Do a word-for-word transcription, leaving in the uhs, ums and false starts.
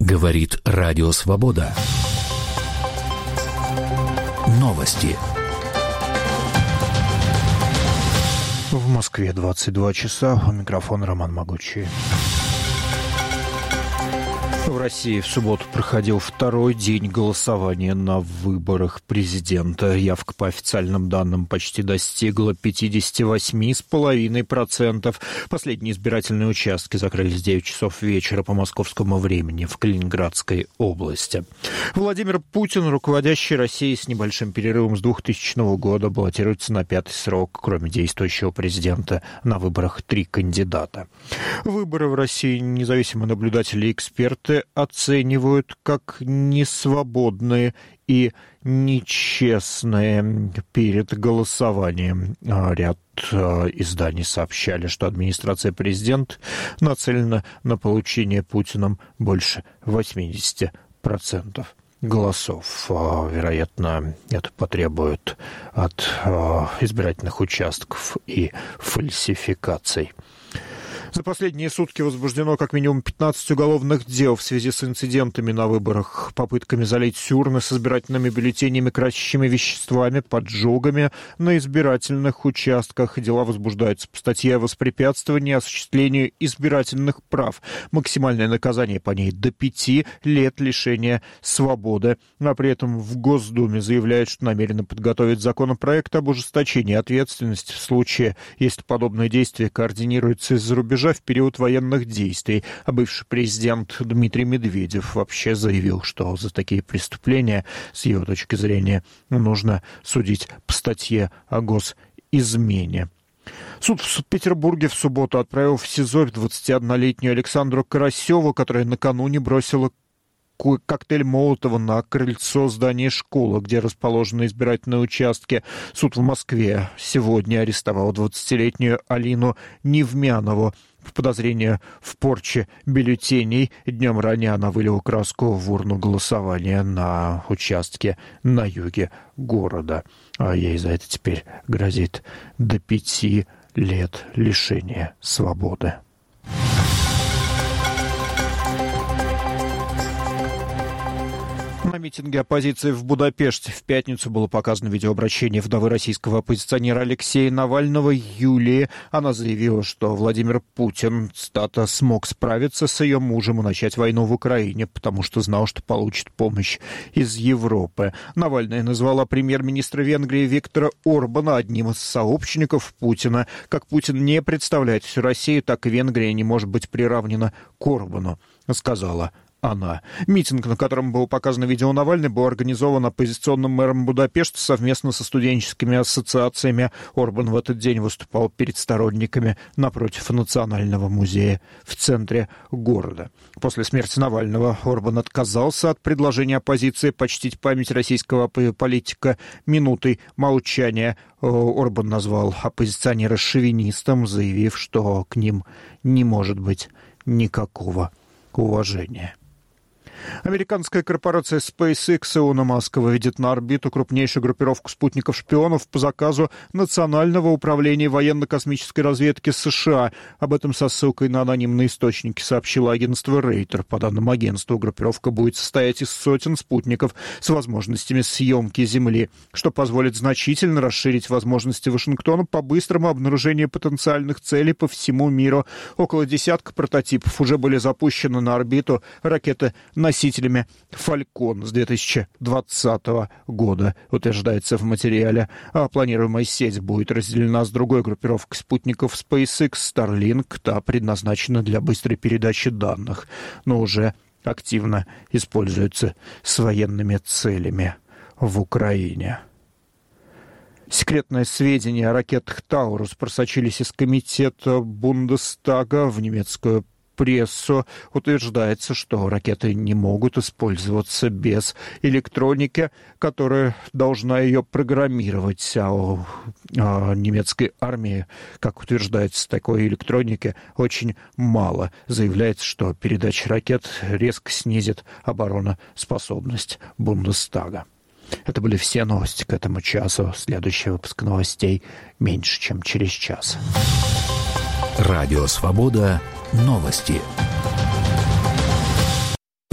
Говорит Радио Свобода. Новости. В Москве двадцать два часа. У микрофона Роман Могучий. В России в субботу проходил второй день голосования на выборах президента. Явка по официальным данным почти достигла пятьдесят восемь целых пять десятых процента. Последние избирательные участки закрылись в девять часов вечера по московскому времени в Калининградской области. Владимир Путин, руководящий Россией с небольшим перерывом с двухтысячного года, баллотируется на пятый срок. Кроме действующего президента, на выборах три кандидата. Выборы в России независимые наблюдатели и эксперты оценивают как несвободные и нечестные перед голосованием. Ряд изданий сообщали, что администрация президента нацелена на получение Путиным больше восемьдесят процентов голосов. Вероятно, это потребует от избирательных участков и фальсификаций. За последние сутки возбуждено как минимум пятнадцать уголовных дел в связи с инцидентами на выборах, попытками залить урны с избирательными бюллетенями красящими веществами, поджогами на избирательных участках. Дела возбуждаются по статье о воспрепятствовании осуществлению избирательных прав. Максимальное наказание по ней до пяти лет лишения свободы. А при этом в Госдуме заявляют, что намерены подготовить законопроект об ужесточении ответственности в случае, если подобные действия координируются из-за рубежа в период военных действий. А бывший президент Дмитрий Медведев вообще заявил, что за такие преступления, с его точки зрения, нужно судить по статье о госизмене. Суд в Петербурге в субботу отправил в СИЗО двадцатиоднолетнюю Александру Карасеву, которая накануне бросила коктейль Молотова на крыльцо здания школы, где расположены избирательные участки. Суд в Москве сегодня арестовал двадцатилетнюю Алину Невмянову по подозрению в порче бюллетеней. Днем ранее она вылила краску в урну голосования на участке на юге города. А ей за это теперь грозит до пяти лет лишения свободы. На митинге оппозиции в Будапеште в пятницу было показано видеообращение вдовы российского оппозиционера Алексея Навального Юлии. Она заявила, что Владимир Путин, цитата, смог справиться с ее мужем и начать войну в Украине, потому что знал, что получит помощь из Европы. Навальная назвала премьер-министра Венгрии Виктора Орбана одним из сообщников Путина. Как Путин не представляет всю Россию, так и Венгрия не может быть приравнена к Орбану, сказала она. Митинг, на котором было показано видео Навальный, был организован оппозиционным мэром Будапешта совместно со студенческими ассоциациями. Орбан в этот день выступал перед сторонниками напротив Национального музея в центре города. После смерти Навального Орбан отказался от предложения оппозиции почтить память российского политика минутой молчания. Орбан назвал оппозиционера шовинистом, заявив, что к ним не может быть никакого уважения. Американская корпорация SpaceX Илона Маска выведет на орбиту крупнейшую группировку спутников-шпионов по заказу Национального управления военно-космической разведки США. Об этом со ссылкой на анонимные источники сообщило агентство Рейтер. По данным агентства, группировка будет состоять из сотен спутников с возможностями съемки Земли, что позволит значительно расширить возможности Вашингтона по быстрому обнаружению потенциальных целей по всему миру. Около десятка прототипов уже были запущены на орбиту ракеты носителями «Фалькон» с две тысячи двадцатого года, утверждается в материале. А планируемая сеть будет разделена с другой группировкой спутников SpaceX Starlink. Та предназначена для быстрой передачи данных, но уже активно используется с военными целями в Украине. Секретные сведения о ракетах «Таурус» просочились из комитета Бундестага в немецкую прессу. Утверждается, что ракеты не могут использоваться без электроники, которая должна ее программировать. А у а немецкой армии, как утверждается, такой электроники очень мало. Заявляется, что передача ракет резко снизит обороноспособность Бундестага. Это были все новости к этому часу. Следующий выпуск новостей меньше, чем через час. Радио «Свобода». Новости.